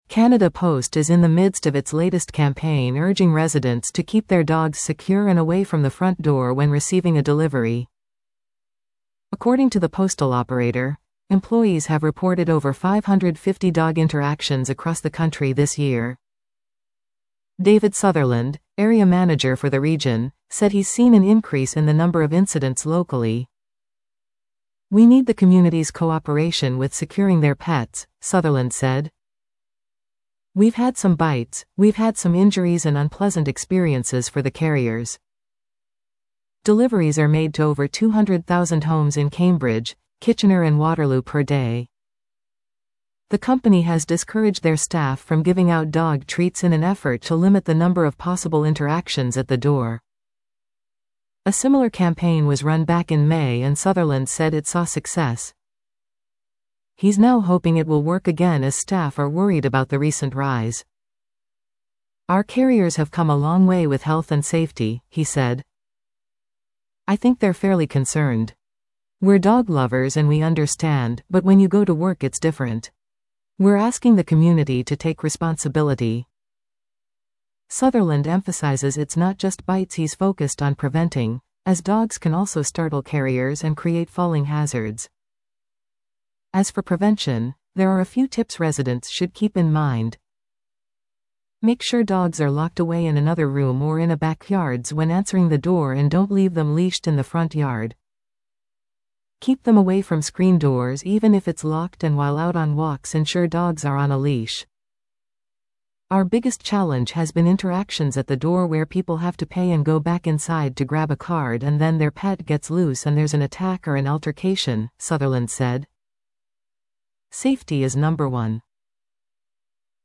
Canada Post is in the midst of its latest campaign urging residents to keep their dogs secure and away from the front door when receiving a delivery. According to the postal operator, employees have reported over 550 dog interactions across the country this year. David Sutherland, area manager for the region, said he's seen an increase in the number of incidents locally. "We need the community's cooperation with securing their pets," Sutherland said. "We've had some bites, we've had some injuries and unpleasant experiences for the carriers." Deliveries are made to over 200,000 homes in Cambridge, Kitchener and Waterloo per day. The company has discouraged their staff from giving out dog treats in an effort to limit the number of possible interactions at the door. A similar campaign was run back in May and Sutherland said it saw success. He's now hoping it will work again as staff are worried about the recent rise. "Our carriers have come a long way with health and safety," he said. "I think they're fairly concerned. We're dog lovers and we understand, but when you go to work it's different. We're asking the community to take responsibility." Sutherland emphasizes it's not just bites he's focused on preventing, as dogs can also startle carriers and create falling hazards. As for prevention, there are a few tips residents should keep in mind. Make sure dogs are locked away in another room or in a backyard when answering the door and don't leave them leashed in the front yard. Keep them away from screen doors even if it's locked, and while out on walks ensure dogs are on a leash. Our biggest challenge has been interactions at the door where people have to pay and go back inside to grab a card and then their pet gets loose and there's an attack or an altercation, Sutherland said. Safety is number one.